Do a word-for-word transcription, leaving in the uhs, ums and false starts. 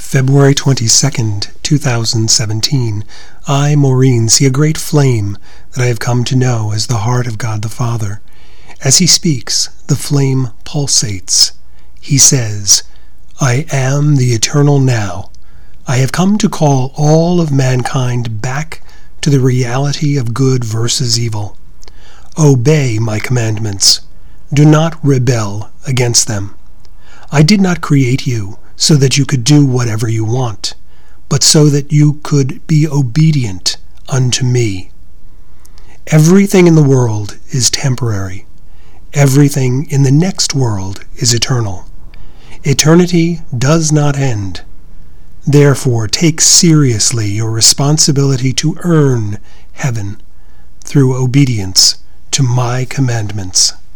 February twenty-second, two thousand seventeen. I, Maureen, see a great flame that I have come to know as the heart of God the Father. As he speaks, the flame pulsates. He says, I am the eternal now. I have come to call all of mankind back to the reality of good versus evil. Obey my commandments. Do not rebel against them. I did not create you so that you could do whatever you want, but so that you could be obedient unto me. Everything in the world is temporary. Everything in the next world is eternal. Eternity does not end. Therefore, take seriously your responsibility to earn heaven through obedience to my commandments.